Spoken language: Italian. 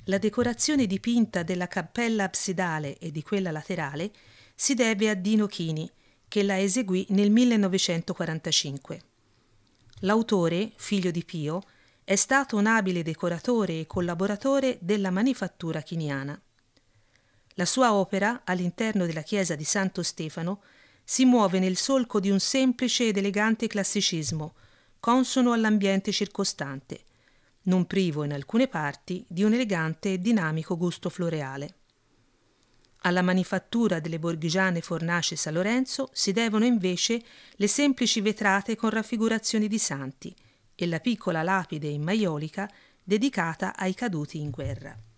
La decorazione dipinta della cappella absidale e di quella laterale si deve a Dino Chini, che la eseguì nel 1945. L'autore, figlio di Pio, è stato un abile decoratore e collaboratore della manifattura chiniana. La sua opera, all'interno della chiesa di Santo Stefano, si muove nel solco di un semplice ed elegante classicismo, consono all'ambiente circostante, non privo in alcune parti di un elegante e dinamico gusto floreale. Alla manifattura delle borghigiane fornaci San Lorenzo si devono invece le semplici vetrate con raffigurazioni di santi e la piccola lapide in maiolica dedicata ai caduti in guerra.